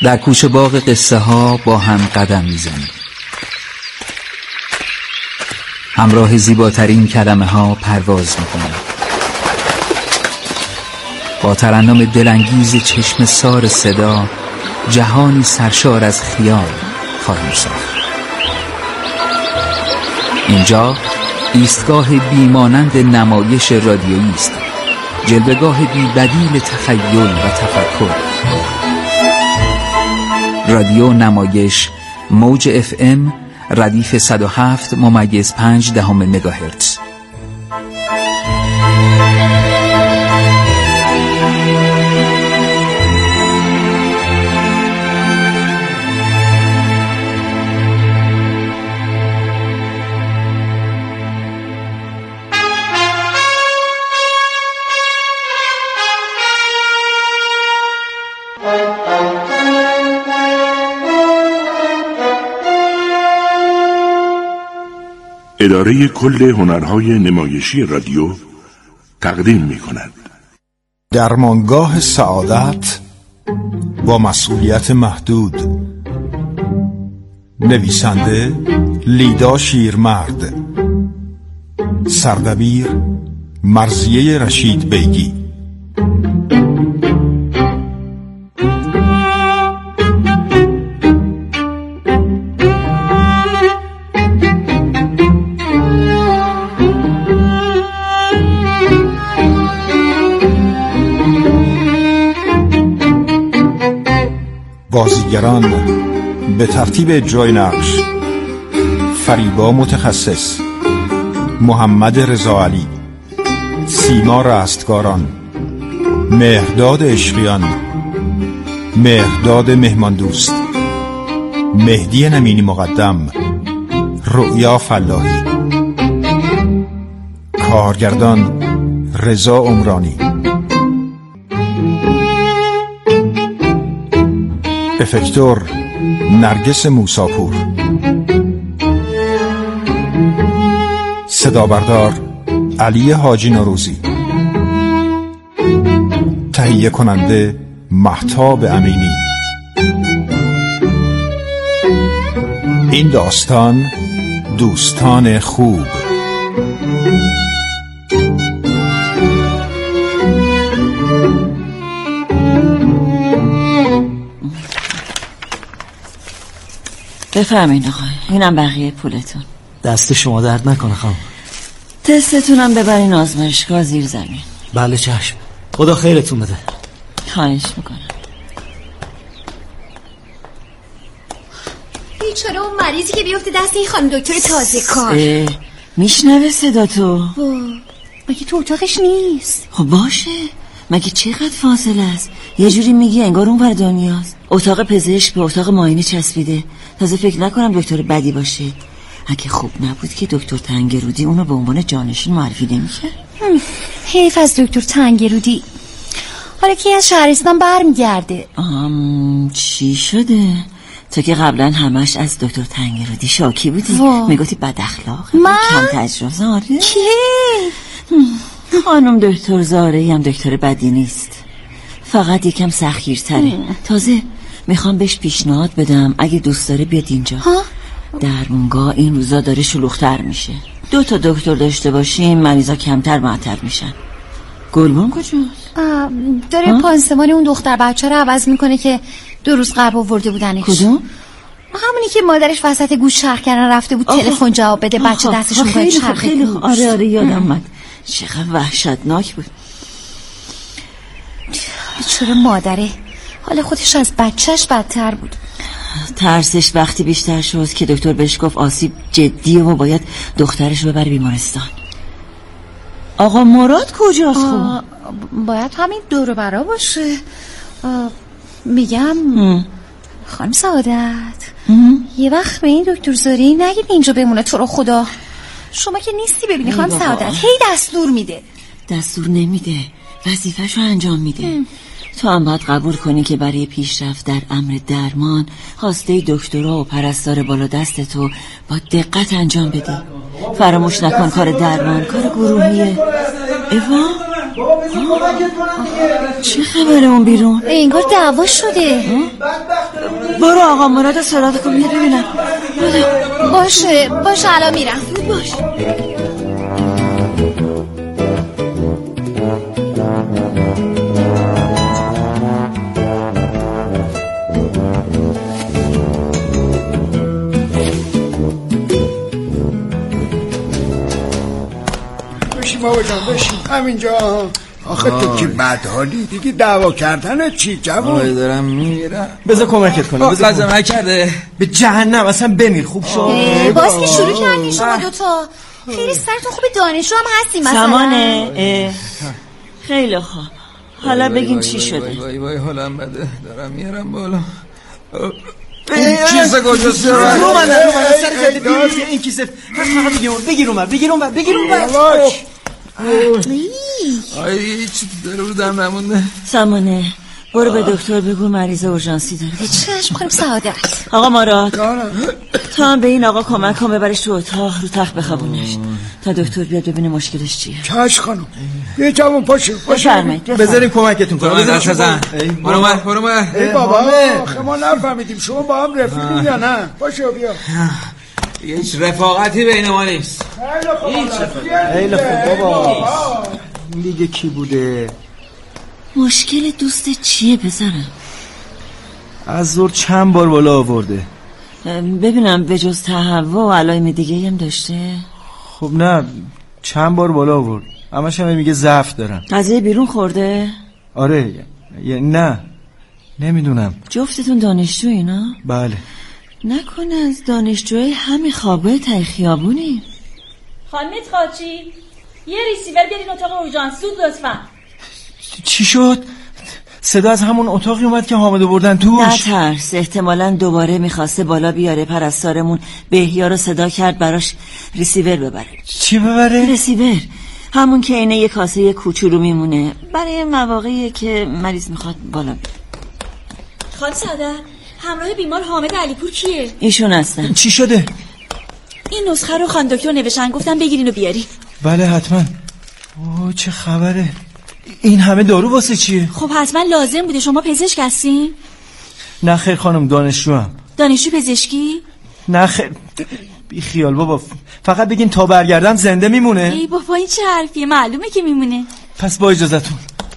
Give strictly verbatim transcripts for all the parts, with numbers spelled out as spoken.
در کوچه باغ قصه ها با هم قدم میزنیم. همراه زیباترین کلمه ها پرواز میکنیم. با ترنم دلانگیز چشم سار صدا جهانی سرشار از خیال خواهیم ساخت. اینجا ایستگاه بیمانند نمایش رادیویی است، جلوه‌گاه بی بدیل تخیل و تفکر. رادیو نمایش موج اف ام ردیف صد و هفت ممیز پنج دهم مگاهرتز. اداره کل هنرهای نمایشی رادیو تقدیم می کند درمانگاه سعادت با مسئولیت محدود. نویسنده لیدا شیرمرد، سردبیر مرضیه رشید بیگی. بازیگران به ترتیب اجرای نقش: فریبا متخصص، محمد رضاعلی، سیما رستگاران، مهرداد عشقیان، مهرداد مهماندوست، مهدی نمینی مقدم، رؤیا فلاحی. کارگردان رضا عمرانی. افکتور نرگس موساپور. صدا بردار علی حاجی نوروزی. تهیه کننده مهتاب امینی. این داستان دوستان خوب. بفرمایید آقای، اینم بقیه پولتون. دست شما درد نکنه خانم. تستتونم ببرین آزمایشگاه زیر زمین. بله چشم، خدا خیرتون بده. خواهش میکنم. بیچاره اون مریضی که بیفته دست این خانم دکتر تازه کار. میشنوه صدا تو؟ مگه تو اتاقش نیست؟ خب باشه، مگه چقدر فاصله است؟ یه جوری میگی انگار اون ور دنیاست. اتاق پزشک به اتاق معاینه چسبیده. تازه فکر نکنم دکتر بدی باشه. اگه خوب نبود که دکتر تنگرودی اونو به عنوان جانشین معرفی نمی‌کرد. حیف از دکتر تنگرودی. حالا کی از شهرستان برمیگرده؟ آم چی شده؟ تو که قبلا همش از دکتر تنگرودی شاکی بودی. میگفتی بد اخلاقه، من؟ کم تجربه. آره کی؟ خانم دکتر زارعی هم دکتر بدی نیست، فقط یکم سختگیرتره. تازه میخوام بهش پیشنهاد بدم اگه دوست داره بیاد اینجا. ها؟ درمونگاه این روزا داره شلوغ‌تر میشه. دو تا دکتر داشته باشیم مریضا کمتر معطل میشن. گلبون کجاست؟ داره پانسمان اون دختر بچه رو عوض میکنه که دو روز قبل آورده بودنش. کدوم؟ همونی که مادرش وسط گوش شرخ کردن رفته بود تلفن جواب بده، بچه دستش میگه چرخ. خیلی خوب. آره آره یادم اومد. چقدر وحشتناک بود. چرا مادره حالا خودش از بچهش بدتر بود. ترسش وقتی بیشتر شد که دکتر بهش گفت آسیب جدیه و باید دخترش ببره بیمارستان. آقا مراد کجاست؟ خب باید همین دور و برا باشه. میگم خانم سعادت یه وقت به این دکتر زاری نگید اینجا بمونه، تو رو خدا. شما که نیستی ببینی خانم سعادت هی دستور میده. دستور نمیده، وظیفه‌شو انجام میده. تو هم باید قبول کنی که برای پیشرفت در امر درمان خواسته دکترها و پرستار بالا دست تو با دقت انجام بدی. فراموش نکن کار درمان کار گروهیه. ایوا بابا بذار کمکت کنم دیگه. چه خبره اون بیرون؟ انگار دعوا شده. برو آقا مراد صلات کن بیار ببینم. باشه باشه الان میرم. باش. بابا جان بشین همینجا. آخه تو که بدحالی دیگه دعوا کردن چی جوون؟ آره دارم میرم. بذار کمکت کنم. بذار لازم نکرده. به جهنم اصلا بمیر. خوب شد. باز که شروع کردین شما دوتا. خیلی سرتون خوب دانشجو هم هستیم مثلا. سمانه خیلی خوب. حالا بگین چی شده. وای وای حالم بده. دارم میرم بالا. این کیسه کجاست؟ رو من رو من سر جاده پیروزی این کیسه. فقط بگیر اون بگیر اون بگیر اون بگیر اون آی هیچ داره بودم نمونده. سمانه برو به دکتر بگو مریض اورژانسی داره. چشم خانم سعادت. آقا مراد تو هم به این آقا کمک کن ببرش تو اتاق رو تخت بخوابونش تا دکتر بیاد ببینه مشکلش چیه. چشم خانم یه جوون پاشو پاشو بذارین کمکتون کنم. بذار دست بزن. برو من برو من. ای بابا آخه ما نفهمیدیم شما با هم رفیقین یا نه. پاشو بیا. هیچ رفاقتی بین ما نیست. خیلی خوب بابا. این دیگه کی بوده؟ مشکل دوست چیه پسرم؟ از زور چند بار بالا آورده. ببینم به جز تهوع و علائم دیگه هم داشته؟ خب نه چند بار بالا آورد. همش هم میگه ضعف دارم. غذای بیرون خورده؟ آره یعنی نه نمیدونم. جفتتون دانشجو اینا؟ بله. نکنه از دانشجوی همین خوابگاه ته خیابونی؟ خانم تقاچی یه ریسیور بیارین اتاق اورژانس زود لطفا. چی شد؟ صدا از همون اتاقی اومد که حامد آوردن توش. نترس احتمالاً دوباره میخواسته بالا بیاره. پرستارمون بهیا رو صدا کرد براش ریسیور ببره. چی ببره؟ ریسیور همون که اینه یه کاسه کوچولو میمونه برای مواقعی که مریض میخواد بالا بیاره. خانم سعادت همراه بیمار حامد علیپور کیه؟ ایشون هستن. چی شده؟ این نسخه رو خانم دکتر نوشتن گفتن بگیرین و بیاری. بله حتما. اوه چه خبره؟ این همه دارو واسه چیه؟ خب حتما لازم بوده. شما پزشک هستین؟ نه خیر خانم دانشجوام. دانشجو پزشکی؟ نه خیر بی خیال بابا. فقط بگین تا برگردم زنده میمونه. ای بابا این چه حرفیه؟ معلومه که میمونه. پس با اجازهتون.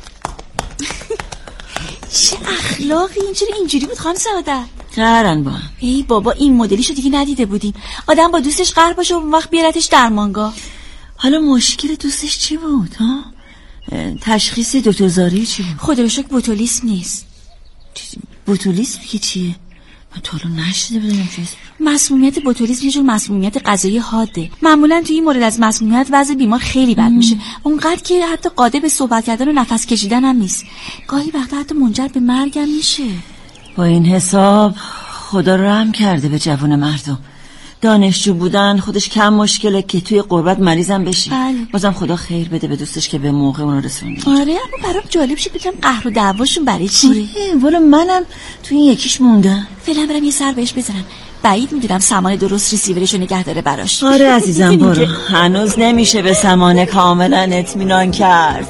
چه اخلاقی اینجوری اینجوری بود خانم سعادت؟ قهرن با هم. ای بابا این مدلیشو دیگه ندیده بودیم. آدم با دوستش قهر باشه و اون وقت بیارتش درمانگاه. حالا مشکل دوستش چی بود ها؟ تشخیص دکتر زاری چی بود؟ خدا رو شکر بوتولیسم نیست. بوتولیسم که چیه؟ من تا الان نشیده بودم چیز. مسمومیت بوتولیسم یه جور مسمومیت غذایی حاده. معمولا توی این مورد از مسمومیت وضع بیمار خیلی بد میشه. اونقدر که حتی قادر به صحبت کردن و نفس کشیدن هم نیست. گاهی وقتا حتی منجر به مرگ هم میشه. با این حساب خدا رحم کرده به جوان مردم. دانشجو بودن خودش کم مشکله که توی غربت مریضم بشی. بله. بازم خدا خیر بده به دوستش که به موقع اون رو رسوند. آره اما برام جالب شد بگم قهر و دعواشون برای چی؟ آره والا منم توی این یکیش موندم. فعلا برم یه سر بهش بزنم. بعید میدونم سمانه درست ریسیورشو نگه داره براش. آره عزیزم برو. هنوز نمیشه به سمانه کاملا اطمینان کرد.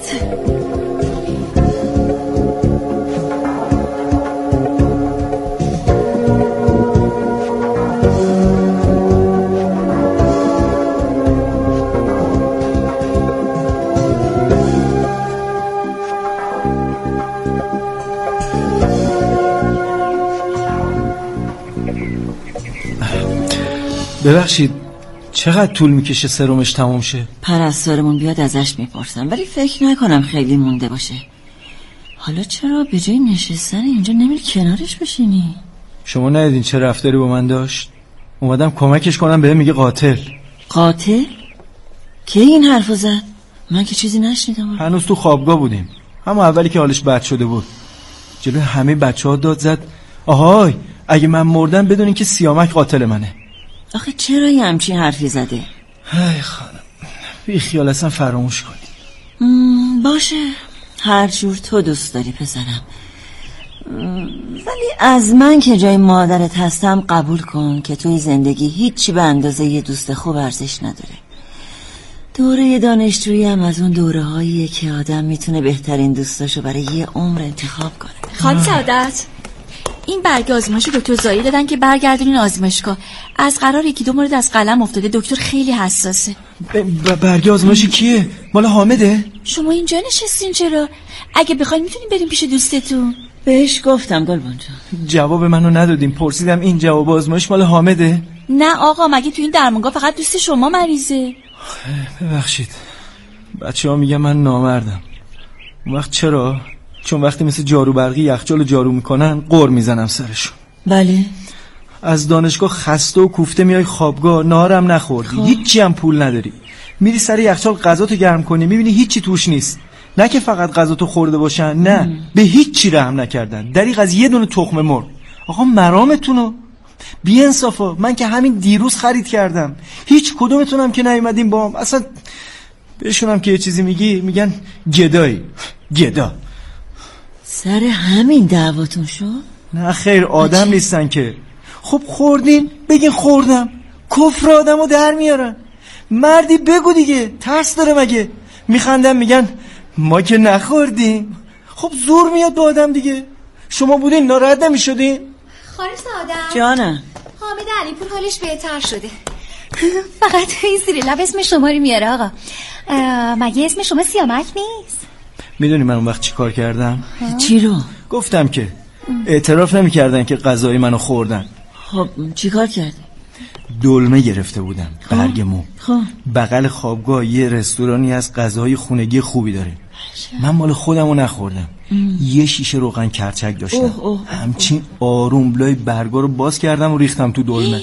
ببخشید چقدر طول میکشه سرمش تموم شه؟ پرستارمون بیاد ازش میپرسم ولی فکر نکنم خیلی مونده باشه. حالا چرا به جای نشستن اینجا نمیری کنارش بشینی؟ شما ندیدین چه رفتاری با من داشت؟ اومدم کمکش کنم بهم میگه قاتل. قاتل؟ کی این حرفو زد؟ من که چیزی نشنیدم. هنوز تو خوابگاه بودیم. اما اولی که حالش بد شده بود جلوی همه بچه‌ها داد زد آهای اگه من مردم بدونین که سیامک قاتل منه. آخه چرا یه همچین حرفی زده؟ ای خانم بی خیال اصلا فراموش کنی. باشه هر جور تو دوست داری پسرم. ولی از من که جای مادرت هستم قبول کن که توی زندگی هیچی به اندازه یه دوست خوب ارزش نداره. دوره دانشجویی هم از اون دوره هاییه که آدم میتونه بهترین دوستاشو برای یه عمر انتخاب کنه. خانم سعادت، این برگ آزمایش دکتر زایی دادن که برگردونین آزمایشگاه. از قرار یکی دو مورد از قلم افتاده، دکتر خیلی حساسه. ب- برگ آزمایش کیه؟ مال حامده؟ شما اینجا نشستین چرا؟ اگه بخواین میتونین بریم پیش دوستتون. بهش گفتم گلبان جان. جواب منو ندادیم. پرسیدم این جواب آزمایش مال حامده؟ نه آقا، مگه تو این درمانگاه فقط دوست شما مریضه؟ ببخشید، بچه ها میگن من نامردم. اون وقت چرا؟ چون وقتی مثل جارو برقی یخچال جارو میکنن قور میزنم سرشون. بله. از دانشگاه خسته و کوفته میای خوابگاه، نهارم نخوردی، خب. هیچی هم پول نداری، میری سر یخچال غذاتو گرم کنی، میبینی هیچی توش نیست. نه که فقط غذاتو خورده باشن، نه ام. به هیچی رحم نکردن. دریغ از یه دونه تخم مرغ. آقا مرامتونو بی انصافا، من که همین دیروز خرید کردم، هیچ کدومتونم که نیومدین باهم. اصلا بهشونم که یه چیزی میگی میگن گدایی. گدا. سر همین دعواتون شد؟ نه خیر، آدم نیستن که. خب خوردین بگین خوردم. کفر آدمو در میارن. مردی بگو دیگه، ترس داره مگه؟ میخندن میگن ما که نخوردیم. خب زور میاد به آدم دیگه. شما بودین ناراحت نمیشدین؟ خانم سعادت جانم. حامد علیپور حالش بهتر شده. فقط این زیر لب اسم شما رو میاره آقا. مگه اسم شما سیامک نیست؟ میدونی من اون وقت چی کار کردم؟ چی رو؟ گفتم که اعتراف نمیکردن که غذای منو خوردن. خب چی کار کردی؟ دلمه گرفته بودم، برگ مو. خب بغل خوابگاه یه رستورانی از غذای خونگی خوبی داره. من مال خودمو نخوردم. ام. یه شیشه روغن کرچک داشتم. اوه اوه همچین آروم لای برگا رو باز کردم و ریختم تو دلمه.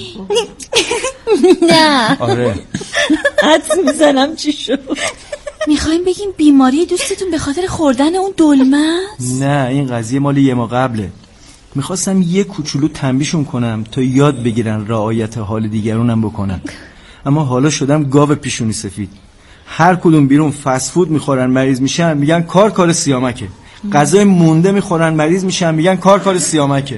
نه آره. حدس میزنم چی شد. میخوایم بگیم بیماری دوستتون به خاطر خوردن اون دلمه است؟ نه، این قضیه مال یه ماه قبله. میخواستم یه کوچولو تنبیشون کنم تا یاد بگیرن رعایت حال دیگرونم بکنن، اما حالا شدم گاو پیشونی سفید. هر کدوم بیرون فست فود میخورن مریض میشن، میگن کار کار سیامکه. غذای مونده میخورن مریض میشن، میگن کار کار سیامکه.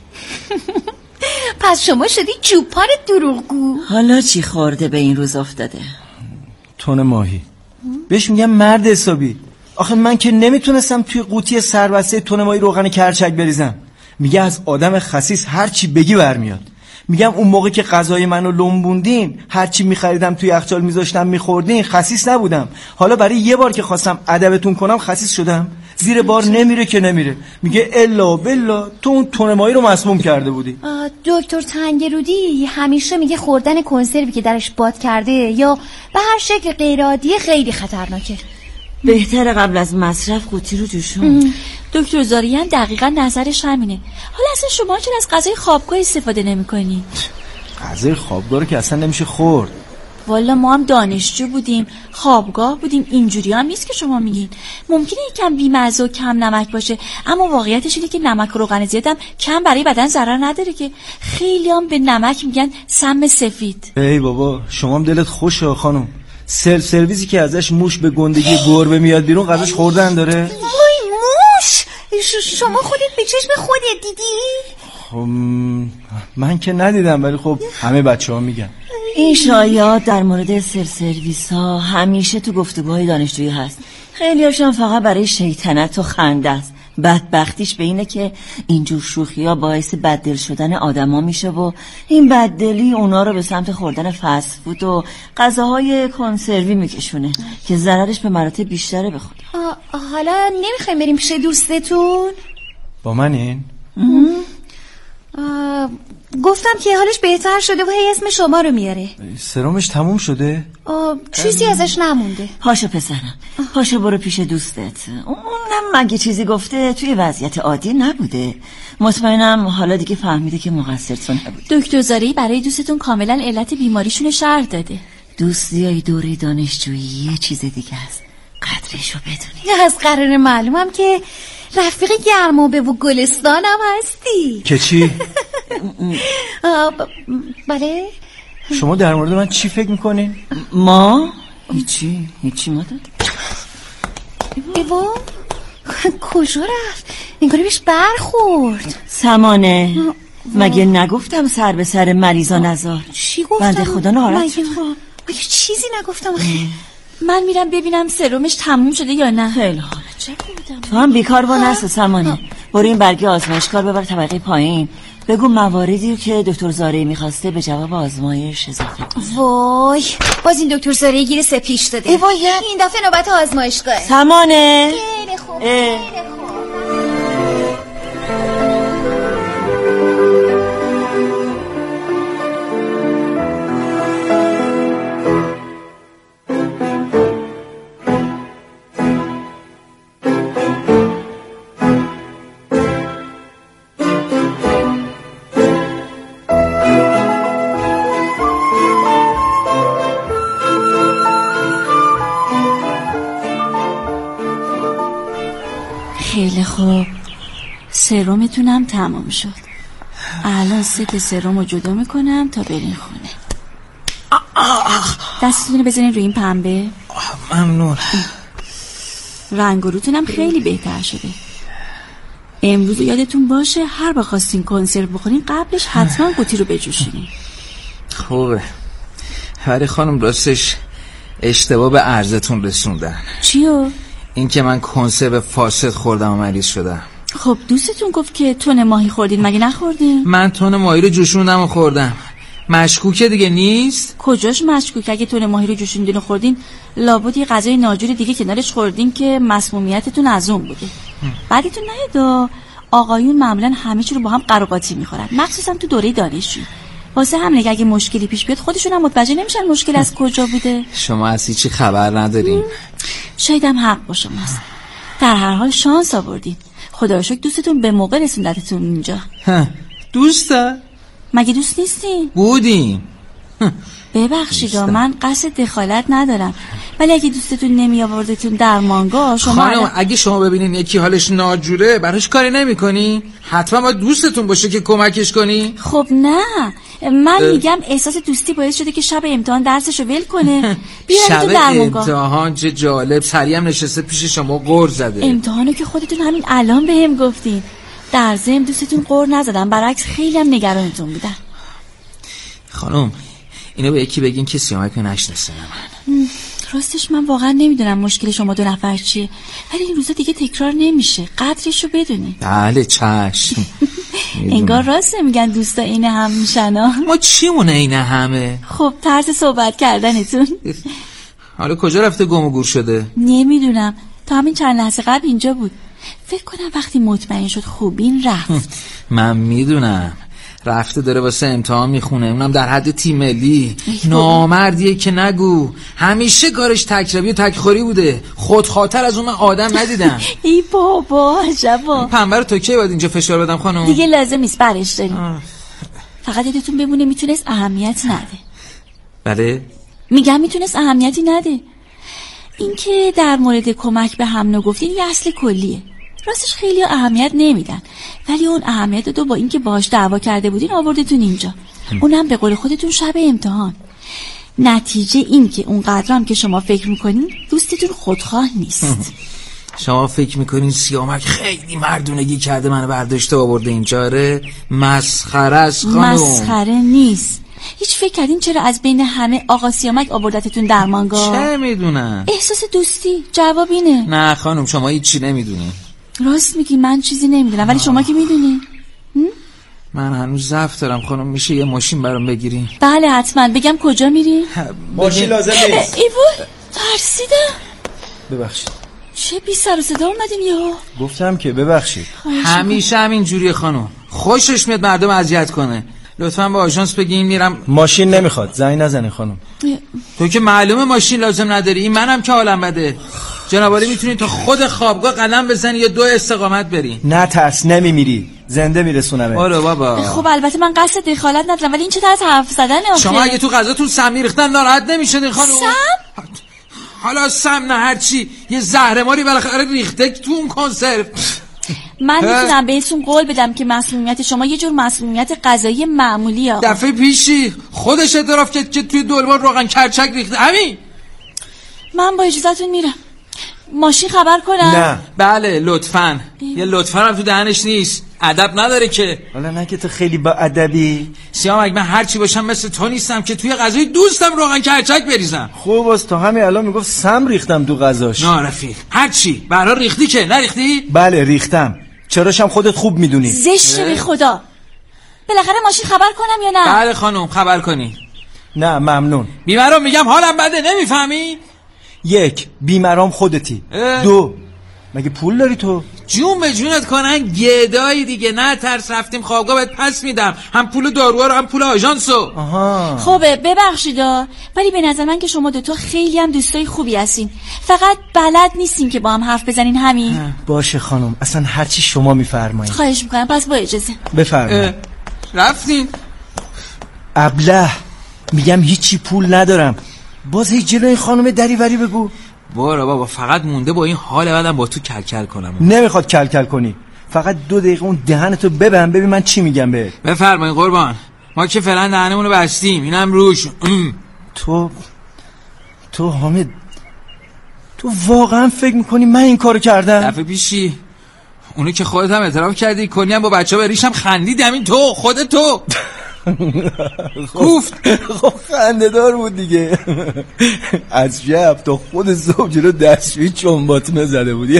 پس شما شدی چوپان دروغگو. حالا چی خورده به این روز افتاده؟ تن ماهی. بهش میگم مرد حسابی. آخه من که نمیتونستم توی قوطی سربسته تن ماهی روغن کرچک بریزم. میگه از آدم خسیس هر چی بگی برمیاد. میگم اون موقع که غذای منو لنبوندین، هر چی میخریدم توی یخچال میذاشتم میخوردین، خسیس نبودم. حالا برای یه بار که خواستم ادبتون کنم خسیس شدم. زیر بار نمیره که نمیره. میگه الا بلا تو اون تن ماهی رو مسموم کرده بودی. دکتر تنگرودی همیشه میگه خوردن کنسروی که درش باد کرده یا به هر شکل غیر عادی خیلی خطرناکه. بهتره قبل از مصرف قوطی رو جوشون. دکتر زاریان دقیقاً نظرش همینه. حالا اصلا شما چرا از غذای خوابگاه استفاده نمی‌کنید؟ غذای خوابگاه رو که اصلا نمیشه خورد. والا ما هم دانشجو بودیم، خوابگاه بودیم، اینجوری هم نیست که شما میگین. ممکنه یکم بی‌مزه و کم نمک باشه، اما واقعیتش اینه که نمک و روغن زیادم کم برای بدن ضرر نداره که. خیلی هم به نمک میگن سم سفید. ای بابا شما هم دلت خوشه خانم. سلف سرویسی که ازش موش به گندگی گربه میاد بیرون غذاش خوردن داره. وای موش، شما خودت به چشم خودت دیدی؟ خب من که ندیدم، ولی خب همه بچه ها میگن. این شایعات در مورد سلف سرویس ها همیشه تو گفتگوهای دانشجویی هست. خیلی هاشون فقط برای شیطنت و خنده است. بدبختیش به اینه که اینجور شوخی ها باعث بددل شدن آدم ها میشه و این بددلی اونا رو به سمت خوردن فست فود و غذاهای کنسروی میکشونه که ضررش به مراتب بیشتره به خدا. حالا نمیخوایم بریم پیش دوستتون؟ با من این؟ گفتم که حالش بهتر شده و هی اسم شما رو میاره. سرمش تموم شده؟ چیزی ازش نمونده. پاشو پسرم، پاشو برو پیش دوستت. اونم مگه چیزی گفته توی وضعیت عادی نبوده. مطمئنم حالا دیگه فهمیده که مقصر تو نبود. دکتر زاری برای دوستتون کاملا علت بیماریشون شرح داده. دوستیای دوره دانشجویی یه چیز دیگه است، قدرشو بدونی. از قرار معلومم که رفیق گرمابه و گلستانم هستی. که چی؟ بله. شما در مورد من چی فکر میکنین؟ ما؟ هیچی هیچی مادر. ایوا کجا رفت؟ انگاری بهش برخورد. سمانه مگه نگفتم سر به سر مریضا نذار؟ چی گفتم؟ بنده خدا ناراحت شد. مگه چیزی نگفتم. من میرم ببینم سرمش تموم شده یا نه. خیلی خوب. تو هم بیکار با نسو سمانه. برو این برگه آزمایشگار ببر طبقه پایین. بگو مواردی که دکتر زارعی میخواسته به جواب آزمایش اضافه کنه. وای باز این دکتر زارعی گیر سه پیش داده. ای وای این دفعه نوبت آزمایشگاه. سمانه خیلی خوب خیلی خوب. خیلی خوب، سرمتونم تمام شد. الان ست سرم رو جدا میکنم تا برین خونه. دستتون رو بزنین روی این پنبه. ممنون. رنگ و روتونم خیلی بهتر شده. امروز یادتون باشه هر بخواستین کنسرو بخورین قبلش حتما قوطی رو بجوشینین. خوبه. ولی خانم راستش اشتباه به عرضتون رسوندن. چیو؟ این که من کنسرو فاسد خوردم و مریض شدم. خب دوستتون گفت که تن ماهی خوردین، مگه نخوردین؟ من تن ماهی رو جوشوندم و خوردم. مشکوکه دیگه نیست؟ کجاش مشکوک؟ اگه تن ماهی رو جوشوندین و خوردین لابد یه غذای ناجور دیگه کنارش خوردین که مسمومیتتون از اون بوده. بعدتون نیاد آقایون معمولا همه چی رو با هم قراقاتی میخورن، مخصوصا تو دوره دانشجویی. واسه همین اگه مشکلی پیش بیاد خودشون هم متوجه نمیشن مشکل از کجا بوده. شما از هیچی خبر ندارین. شاید هم حق با شماست. در هر حال شانس آوردین. خدا رو شکر دوستتون به موقع رسوندتتون اینجا. دوسته؟ مگه دوست نیستین؟ بودیم. ببخشید من قصد دخالت ندارم، ولی اگه دوستتون نمی آوردتون درمانگاه شما خانم علا... اگه شما ببینین یکی حالش ناجوره براش کاری نمی کنی؟ حتما باید دوستتون باشه که کمکش کنی؟ خب نه، من اه... میگم احساس دوستی باعث شده که شب امتحان درسشو ول کنه. شب امتحان چه جالب، سریع هم نشسته پیش شما قور زده. امتحانو که خودتون همین الان بهم گفتین. در ضمن دوستتون قور نزدن، برعکس خیلی هم نگرانتون بودن. خانم اینو به یکی بگین که سیامک نشناسه من. راستش من واقعا نمیدونم مشکل شما دو نفر چیه، ولی این روزا دیگه تکرار نمیشه، قدرشو بدونی. بله چشم. انگار راست میگن دوستا اینه هم میشن. ما چیمونه اینه همه؟ خب طرز صحبت کردنتون. حالا کجا رفته گم و گور شده؟ نمیدونم، تا همین چند لحظه قبل اینجا بود. فکر کنم وقتی مطمئن شد خوبین رفت. من میدونم رفته داره واسه امتحان میخونه، اونم در حد تیم ملی. نامردیه که نگو، همیشه کارش تکربی و تکخوری بوده. خودخاطر از اون من آدم ندیدم. ای بابا عجبا. پنبه رو تا کی باید اینجا فشار بدم خانم؟ دیگه لازم نیست برش داریم. فقط یادتون بمونه میتونست اهمیت نده. بله؟ میگم میتونست اهمیتی نده. این که در مورد کمک به هم نگفتین یه اصل کلیه. راستش خیلی اهمیت نمیدن، ولی اون اهمیت دو با اینکه باهاش دعوا کرده بودین آوردتون اینجا، اونم به قول خودتون شب امتحان. نتیجه این که اونقدر هم که شما فکر میکنین دوستتون خودخواه نیست. شما فکر میکنین سیامک خیلی مردونگی کرده منو برداشته آورده اینجا؟ ره مسخره است خانم. مسخره نیست. هیچ فکر کردین چرا از بین همه آقا سیامک آوردتتون درمانگاه؟ چه میدونم؟ احساس دوستی. جواب اینه. نه خانم شما هیچی نمیدونین. راست میگی من چیزی نمیدونم، ولی شما که میدونی. من هنوز ضعف دارم خانم، میشه یه ماشین برام بگیرین؟ بله حتما. بگم کجا میری؟ ماشین لازم نیست. ایوون ترسیدم. ببخشید. چه بی سر و صدا اومدین یهو؟ گفتم که ببخشید. همیشه همین جوریه خانم، خوشش میاد مردم اذیت کنه. لطفاً با آژانس بگین میرم. ماشین نمیخواد، زنگ نزنه خانم. تو که معلومه ماشین لازم نداری، این منم که حالم بده. جناب عالی میتونی تا خود خوابگاه قدم بزنی یا دو استقامت بری. نه ترس، نمیمیری، زنده میرسونمه. آره بابا. خب البته من قصد دخالت ندارم، ولی این چه طرز حرف زدنه آخه؟ شما اگه تو غذاتون سم میریختن ناراحت نمیشدین خانم؟ سم؟ حالا سم نه هرچی، یه زهرماری بالاخره ریخته تو اون کنسرو. من میتونم بهتون قول بدم که مسمومیت شما یه جور مسمومیت غذایی معمولیه. دفعه پیشی خودش اعتراف کرد که توی دلوان روغن کرچک ریخته. همین. من با اجازهتون میرم. ماشین خبر کنم؟ نه. بله لطفاً. یه لطفاً هم تو دهنش نیست. ادب نداره که. حالا نه که تو خیلی با ادبی. سیامک من هرچی باشم مثل تو نیستم که توی غذای دوستم روغن کرچک بریزم. خوب است تا همین الان میگفت سم ریختم تو غذاش. نه رفیق هرچی برا ریختی که نریختی؟ بله ریختم. چراشم خودت خوب میدونی. زشته به خدا. بالاخره ماشین خبر کنم یا نه؟ بله خانم خبر کنی. نه ممنون. بیمارم میگم حالم بده نمیفهمی؟ یک بیمارم خودتی. اه. دو مگه پول داری تو؟ جون به جونت کنن گدایی دیگه. نه ترس رفتیم خوابگاه بهت پس میدم. هم پول داروها رو هم پول آژانسو. آها خوبه ببخشیدا ولی به نظر من که شما دوتا خیلی هم دوستای خوبی هستین. فقط بلد نیستین که با هم حرف بزنین همین. باشه خانم اصلا هرچی شما میفرمایید. خواهش میکنم پس با اجازه. بفرمایید. رفتین؟ ابله میگم هیچی پول ندارم. باز هیچ جلوی خانم دریوری بگو. برو بابا فقط مونده با این حال بعدم با تو کلکل کنم. نمیخواد کلکل کنی. فقط دو دقیقه اون دهنتو ببند ببین من چی میگم بهت. بفرمایید قربان. ما که فعلا دهنمونو بستیم اینم روش. تو تو حامد تو واقعا فکر میکنی من این کارو کردم؟ دفعه پیشی اونو که خودت هم اعتراف کردی کنی هم با بچه ها بریشم خندیدی. همین تو خودت تو گفت. خب خنده دار بود دیگه. از شب تا خود زوجی رو دستشویی چنباتونه زده بودی.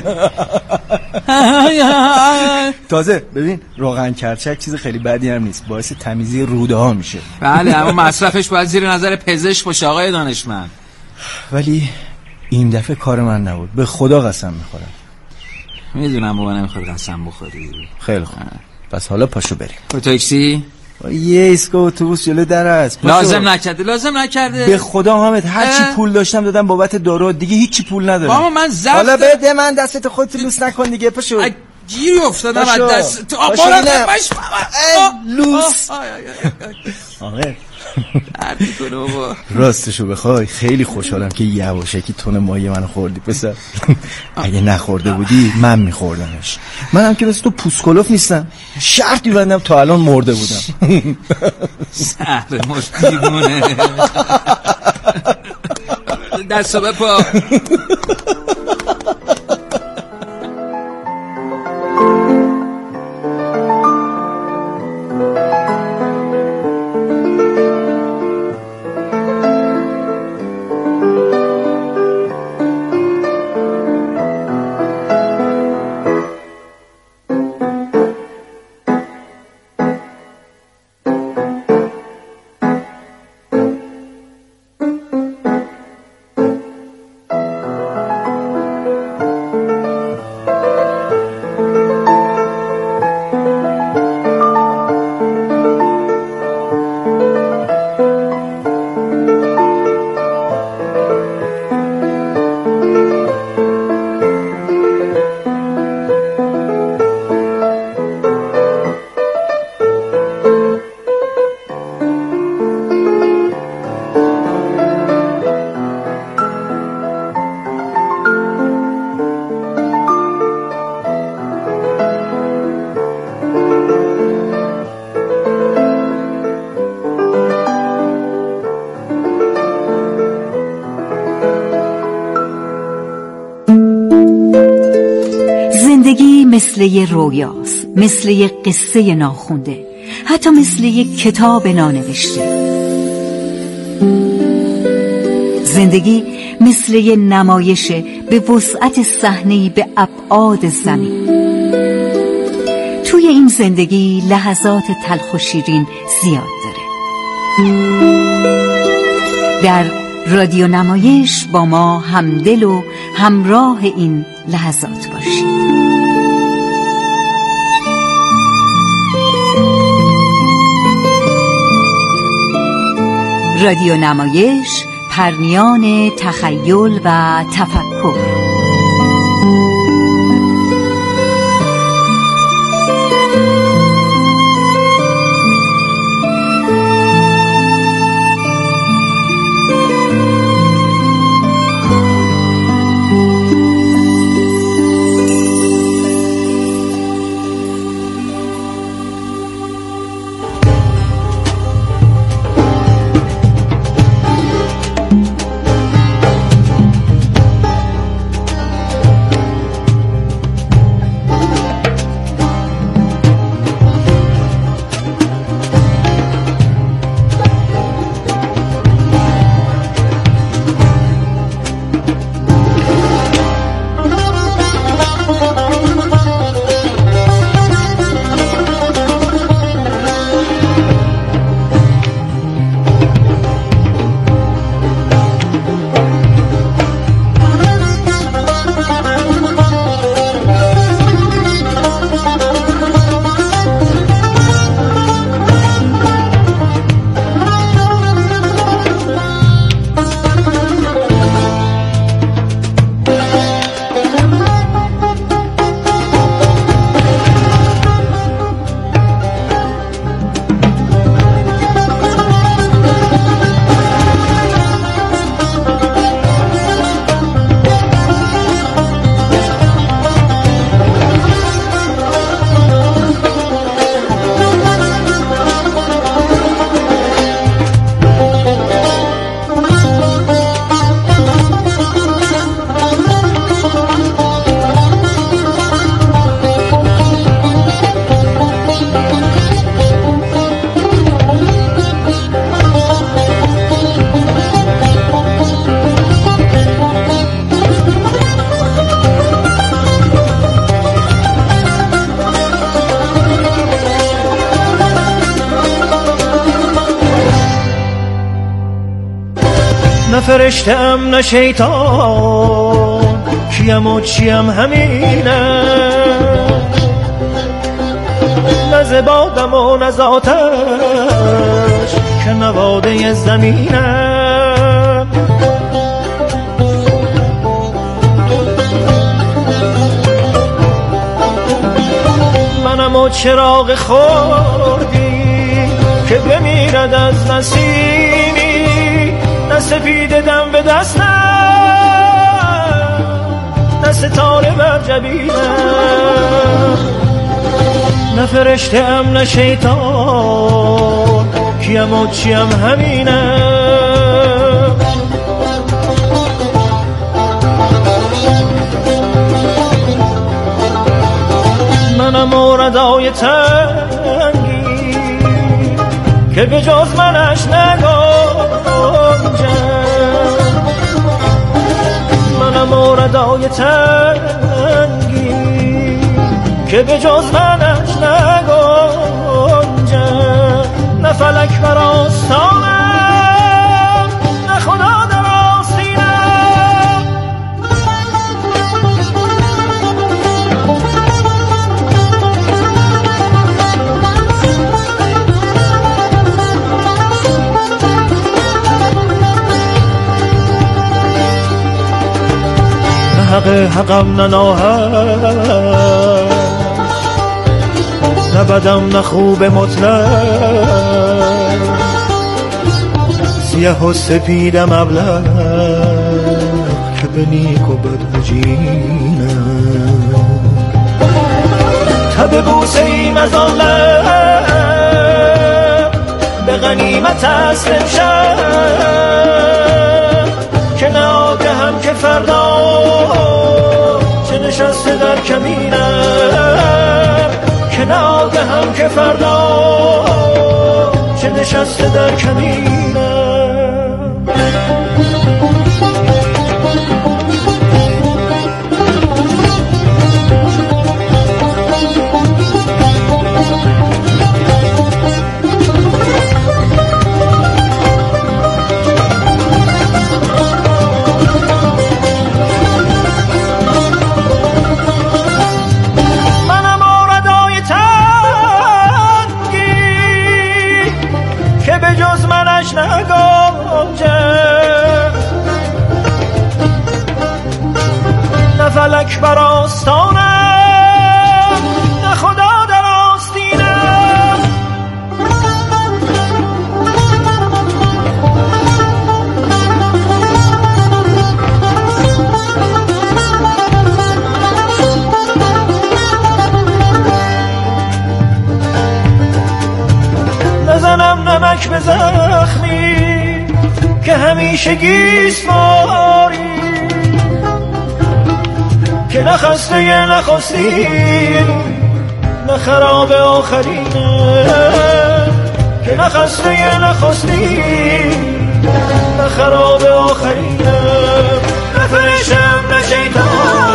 تازه ببین روغن کرچک چیز خیلی بدی هم نیست. باعث تمیزی روده ها میشه. بله اما مصرفش باید زیر نظر پزشک باشه آقای دانشمند. ولی این دفعه کار من نبود. به خدا قسم میخورم. میدونم بابا نمیخواد قسم بخوری. خیلی خوب پس حالا پاشو بریم. با تاکسی؟ یه ایستگاه اتوبوس جلو در است. لازم نکرده لازم نکرده. به خدا حامد هر چی پول داشتم دادم بابت دارو دیگه هیچی پول ندارم. بابا من زفت. حالا بده من دستت خودت لوس نکن دیگه پاشو. گیری افتادم از دست. آقا باش لوس. آره راستشو بخوای خیلی خوشحالم که یواشکی تون مایه منو خوردی پسر. اگه نخورده بودی من میخوردمش. منم که مثل تو پوسکلوف نیستم. شرط میبندم تا الان مرده بودم. سهر مشتیبونه دستو بپا. مثل یه رویاست، مثل یه قصه ناخونده، حتی مثل یه کتاب نانوشته. زندگی مثل یه نمایشه به وسعت صحنه‌ای به ابعاد زمین. توی این زندگی لحظات تلخ و شیرین زیاد داره. در رادیو نمایش با ما همدل و همراه این لحظات باشید. رادیو نمایش، پرمیان تخیل و تفکر. فرشتم نه شیطان، کیم و چیم همینه، نه زبادم و نه ذاتش که نواده زمینه. منم و چراغ خوردی که بمیرد از نسیمی، نه سپید دم به دستم نه ستاره بر جبینم، نه فرشته ام نه شیطان، کیم و چیم همینه. منم موردای تنگی که به جز منش نگنجم، منم موردای تنگی که به جز منش نگنجم، نه فلک بر آستانم نه خدا در آستینم. نه حق حقم نه ناحق، نه بدم نه خوب مطلق، سیه و سپیدم ابلق که به نیک و بد مجینم. تب بوسه ایم از آن لب به غنیمت است امشب، که نه آگهم که فردا چه نشسته در کمینم، که نه آگهم که فردا چه نشسته در کمینم. نه فلک بر آستانم نه خدا در آستینم. نزنم نمک به زخمی که همیشه گیسواری، که نه خسته نخستی نه خراب آخرینه، که نه خسته نخستی نه خراب آخرینه. نه فرشتم نه شیطان،